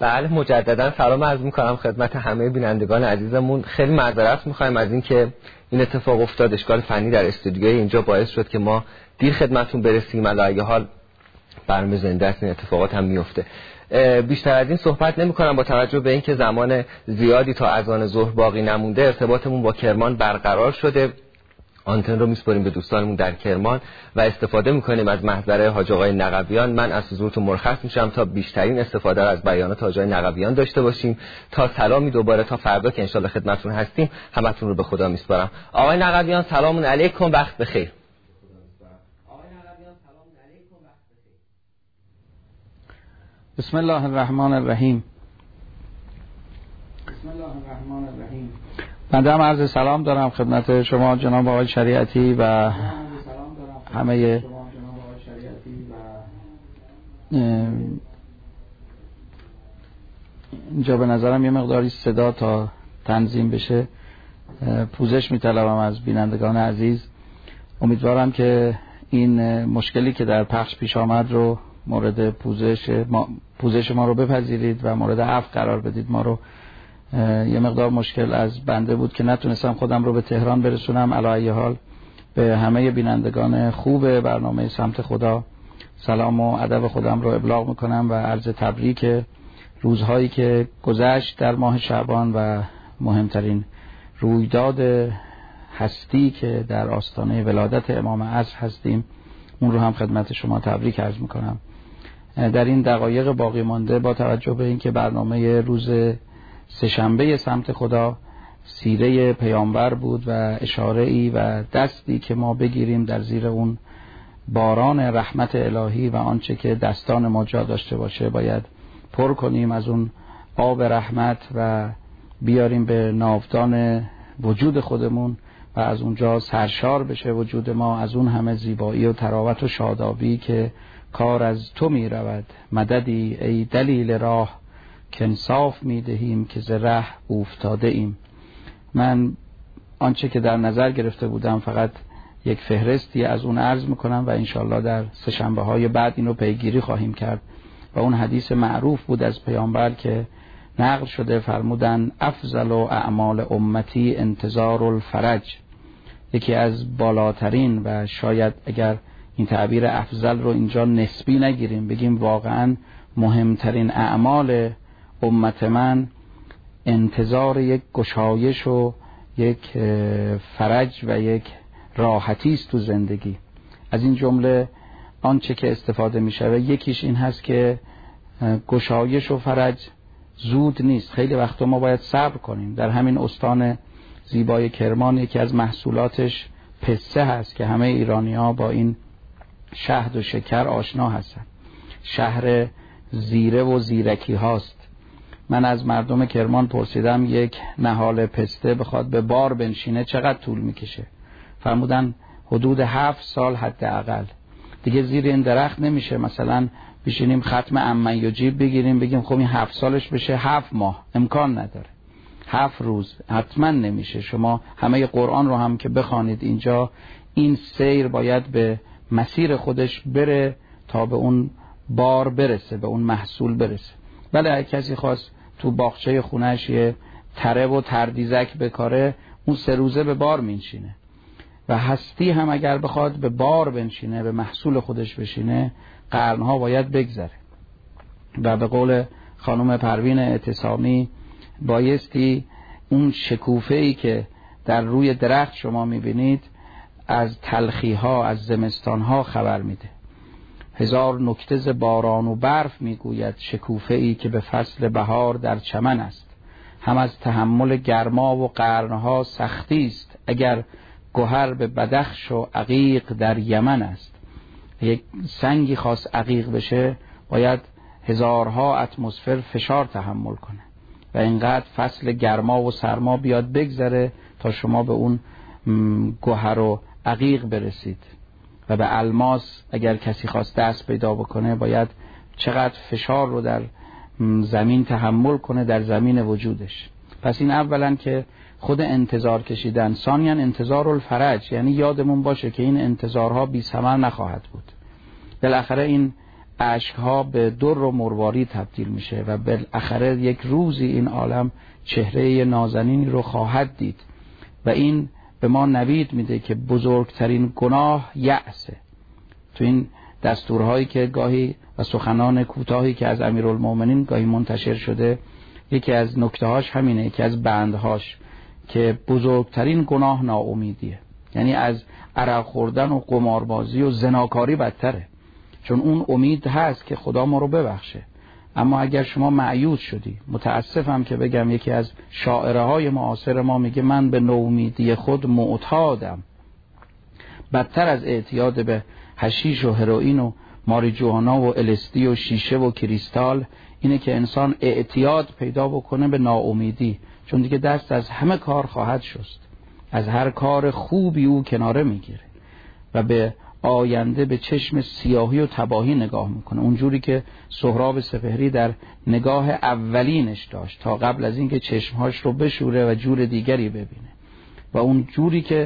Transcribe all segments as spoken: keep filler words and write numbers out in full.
بله مجددا سلام عرض می‌کنم خدمت همه بینندگان عزیزمون. خیلی معذرت می‌خوایم از اینکه این اتفاق افتاد. اشکال فنی در استودیوی اینجا باعث شد که ما دیر خدمتتون برسیم. علی حال برنامه زنده است، این اتفاقات هم میفته. بیشتر از این صحبت نمی‌کنم. با توجه به اینکه زمان زیادی تا اذان ظهر باقی نمونده، ارتباطمون با کرمان برقرار شده. آنتن رو میسپاریم به دوستانمون در کرمان و استفاده میکنیم از محضر حاج آقای نقبیان. من از حضورتون مرخص میشم تا بیشترین استفاده از بیانات حاج آقای نقبیان داشته باشیم. تا سلامی دوباره تا فردا که انشالله خدمتتون هستیم همتون رو به خدا میسپارم. آقای نقبیان سلام علیکم، وقت بخیر. بسم الله الرحمن الرحیم. بسم الله الرحمن الرحیم. بنده هم عرض سلام دارم خدمت شما جناب آقای شریعتی و همه اینجا به نظرم یه مقداری صدا تا تنظیم بشه پوزش میطلبم از بینندگان عزیز. امیدوارم که این مشکلی که در پخش پیش آمد رو مورد پوزش ما, پوزش ما رو بپذیرید و مورد عفو قرار بدید. ما رو یه مقدار مشکل از بنده بود که نتونستم خودم رو به تهران برسونم. علی ای حال به همه بینندگان خوب برنامه سمت خدا سلام و ادب خودم رو ابلاغ میکنم و عرض تبریک روزهایی که گذشت در ماه شعبان و مهمترین رویداد هستی که در آستانه ولادت امام عصر هستیم اون رو هم خدمت شما تبریک عرض میکنم. در این دقایق باقی مانده با توجه به اینکه برنامه روز سه‌شنبه سمت خدا سیره پیامبر بود و اشاره‌ای و دستی که ما بگیریم در زیر اون باران رحمت الهی و آنچه که دستان ما جا داشته باشه باید پر کنیم از اون آب رحمت و بیاریم به ناودان وجود خودمون و از اونجا سرشار بشه وجود ما از اون همه زیبایی و تراوت و شادابی که کار از تو می رود. مددی ای دلیل راه که انصاف می دهیم که ز ره افتاده ایم. من آنچه که در نظر گرفته بودم فقط یک فهرستی از اون عرض میکنم و انشالله در سه شنبه های بعد اینو پیگیری خواهیم کرد. و اون حدیث معروف بود از پیامبر که نقل شده فرمودن افضل و اعمال امتی انتظار الفرج. یکی از بالاترین و شاید اگر این تعبیر افضل رو اینجا نسبی نگیریم بگیم واقعا مهمترین اعمال امت من انتظار یک گشایش و یک فرج و یک راحتی است تو زندگی. از این جمله آنچه که استفاده می شود یکیش این هست که گشایش و فرج زود نیست. خیلی وقتا ما باید صبر کنیم. در همین استان زیبای کرمان یکی از محصولاتش پسته هست که همه ایرانی ها با این شهد و شکر آشنا هستن. شهر زیره و زیرکی هاست. من از مردم کرمان پرسیدم یک نهال پسته بخواد به بار بنشینه چقدر طول میکشه؟ فرمودن حدود هفت سال حداقل. دیگه زیر این درخت نمیشه مثلا بشینیم ختم عمن یجیب بگیریم بگیم خب این هفت سالش بشه هفت ماه، امکان نداره. هفت روز حتما نمیشه. شما همه قرآن رو هم که بخوانید اینجا این سیر باید به مسیر خودش بره تا به اون بار برسه، به اون محصول برسه. بله اگه کسی خواست تو باغچه خونه‌اش یه تره و تردیزک بکاره اون سه روزه به بار میشینه. و هستی هم اگر بخواد به بار بنشینه، به محصول خودش بشینه، قرنها باید بگذره. و به قول خانم پروین اعتصامی بایستی اون شکوفه‌ای که در روی درخت شما میبینید از تلخی‌ها، از زمستان‌ها خبر میده. هزار نکته ز باران و برف میگوید شکوفه‌ای که به فصل بهار در چمن است. هم از تحمل گرما و قرنها سختی است اگر گوهر به بدخش و عقیق در یمن است. یک سنگی خواست عقیق بشه باید هزارها اتمسفر فشار تحمل کنه و اینقدر فصل گرما و سرما بیاد بگذره تا شما به اون گوهر و عقیق برسید. و به الماس اگر کسی خواست دست پیدا بکنه باید چقدر فشار رو در زمین تحمل کنه در زمین وجودش. پس این اولا که خود انتظار کشیدن، ثانیاً انتظار الفرج، یعنی یادمون باشه که این انتظارها بی ثمر نخواهد بود. بالاخره این اشکها به در و مروارید تبدیل میشه و بالاخره یک روزی این عالم چهره نازنینی رو خواهد دید و این به ما نوید میده که بزرگترین گناه یأسه. تو این دستورهایی که گاهی و سخنان کوتاهی که از امیرالمومنین گاهی منتشر شده، یکی از نکته‌هاش همینه، یکی از بندهاش که بزرگترین گناه ناامیدیه. یعنی از عرق خوردن و قماربازی و زناکاری بدتره، چون اون امید هست که خدا ما رو ببخشه. اما اگر شما مایوس شدی، متاسفم که بگم یکی از شاعره های معاصر ما میگه من به نومیدی خود معتادم. بدتر از اعتیاد به حشیش و هروئین و ماریجوانا و الستی و شیشه و کریستال اینه که انسان اعتیاد پیدا بکنه به ناامیدی، چون دیگه دست از همه کار خواهد شست، از هر کار خوبی او کناره میگیره و به آینده به چشم سیاهی و تباهی نگاه میکنه، اونجوری که سهراب سپهری در نگاه اولینش داشت تا قبل از اینکه چشمهاش رو بشوره و جور دیگری ببینه. و اون جوری که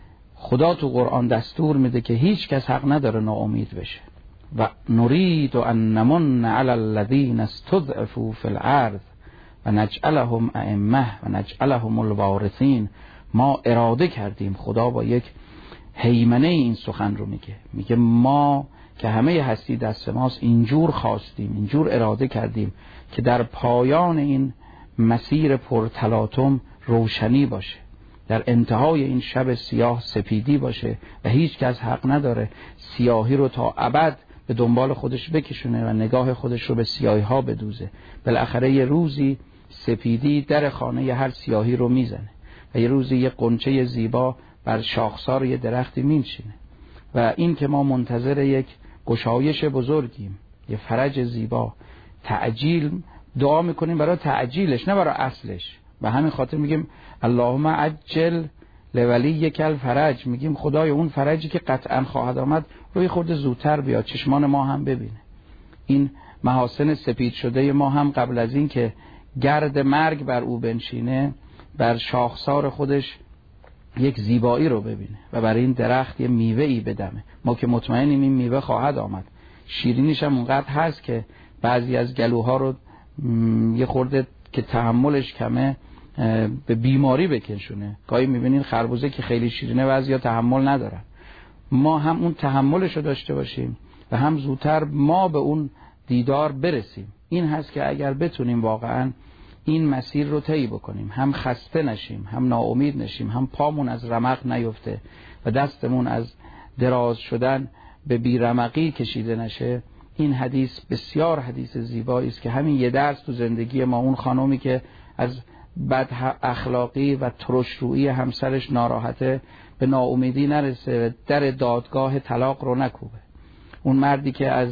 خدا تو قرآن دستور میده که هیچ کس حق نداره ناامید بشه. و نرید ان نمن علی الذین استضعفوا فی الارض و نجعلهم ائمه و نجعلهم الوارثین. ما اراده کردیم، خدا با یک هیمنه این سخن رو میگه، میگه ما که همه هستی دست ماست اینجور خواستیم، اینجور اراده کردیم که در پایان این مسیر پرتلاطم روشنی باشه، در انتهای این شب سیاه سپیدی باشه و هیچ کس حق نداره سیاهی رو تا ابد به دنبال خودش بکشونه و نگاه خودش رو به سیاهی ها بدوزه. بالاخره یه روزی سپیدی در خانه هر سیاهی رو میزنه و یه روزی یه قنچه زیبا بر شاخسار یه درختی میچینه و این که ما منتظر یک گشایش بزرگیم، یه فرج زیبا، تعجیل دعا میکنیم برای تعجیلش نه برای اصلش. و همین خاطر میگیم اللهم عجل لولیک الفرج، میگیم خدای اون فرجی که قطعا خواهد آمد روی خود زودتر بیاد، چشمان ما هم ببینه. این محاسن سپید شده ما هم قبل از این که گرد مرگ بر او بنشینه بر شاخسار خودش یک زیبایی رو ببینه و برای این درخت یه میوه‌ای بدمه. ما که مطمئنیم این میوه خواهد آمد، شیرینیش هم اونقدر هست که بعضی از گلوها رو یه خورده که تحملش کمه به بیماری بکشونه. گاهی میبینین خربوزه که خیلی شیرینه بعضیا تحمل ندارن. ما هم اون تحملش رو داشته باشیم و هم زودتر ما به اون دیدار برسیم. این هست که اگر بتونیم واقعا این مسیر رو طی بکنیم، هم خسته نشیم، هم ناامید نشیم، هم پامون از رمق نیفته و دستمون از دراز شدن به بیرمقی کشیده نشه. این حدیث بسیار حدیث زیبایی است که همین یه درس تو زندگی ما، اون خانومی که از بد اخلاقی و ترشرویی همسرش ناراحته به ناامیدی نرسه و در دادگاه طلاق رو نکوبه، اون مردی که از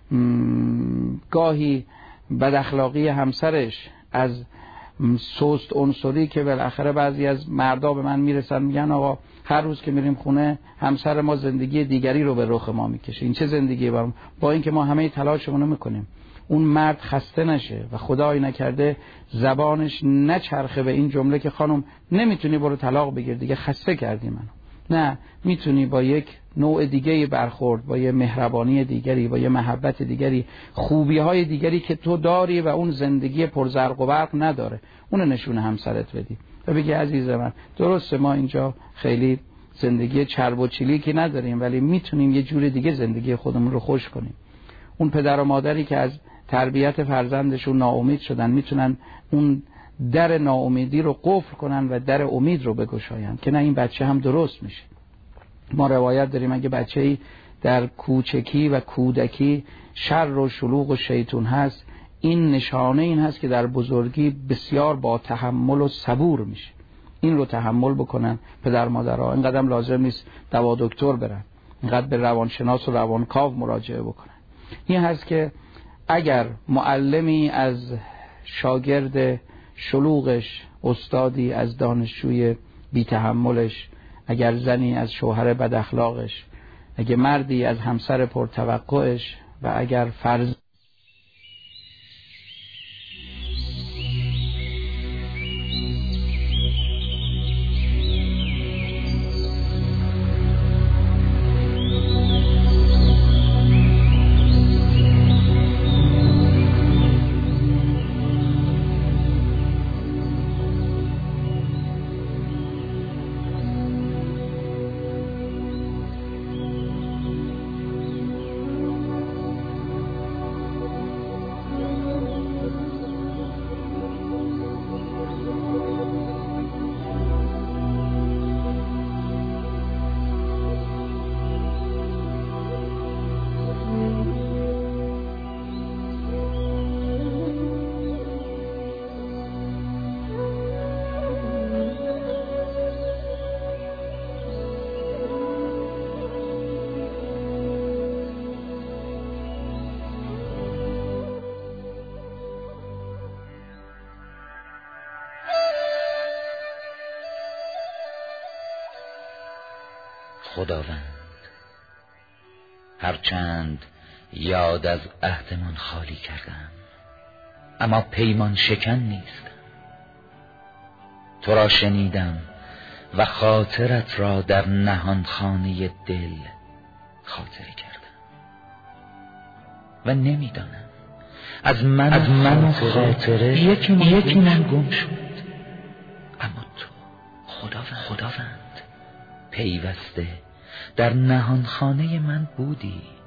گاهی بد اخلاقی همسرش، از سوست عنصری که بالاخره بعضی از مردا به من میرسن میگن آقا هر روز که میریم خونه همسر ما زندگی دیگری رو به رخ ما میکشه، این چه زندگی برام؟ با اینکه ما همه تلاشمون میکنیم اون مرد خسته نشه و خدایی نکرده زبانش نچرخه به این جمله که خانم نمیتونی برو طلاق بگیر دیگه، خسته کردی منو. نه، میتونی با یک نوع دیگری برخورد، با یه مهربانی دیگری، با یه محبت دیگری، خوبی های دیگری که تو داری و اون زندگی پرزرق و برق نداره، اون نشون همسرت بدی و بگی عزیز من درسته ما اینجا خیلی زندگی چرب و چلیکی نداریم ولی میتونیم یه جور دیگه زندگی خودمون رو خوش کنیم. اون پدر و مادری که از تربیت فرزندشون ناامید شدن میتونن اون در ناامیدی رو قفل کنن و در امید رو بگشاین که نه این بچه هم درست میشه. ما روایت داریم اگه بچه‌ای در کوچکی و کودکی شر و شلوغ و شیطون هست، این نشانه این هست که در بزرگی بسیار با تحمل و صبور میشه. این رو تحمل بکنن پدر مادرها، اینقدر لازم نیست دوا دکتر برن، اینقدر به روانشناس و روانکاو مراجعه بکنن. این هست که اگر معلمی از شاگرد شلوغش، استادی از دانشجوی بی تحملش، اگر زنی از شوهر بد اخلاقش، اگر مردی از همسر پرتوقعش و اگر فرز خداوند. هرچند یاد از عهدمان خالی کردم، اما پیمان شکن نیستم. تو را شنیدم و خاطرت را در نهان خانه دل خاطره کردم و نمیدانم از من از من و خاطره یکی من, یکی من گم شد. اما تو خداوند, خداوند پیوسته در نهان خانه من بودی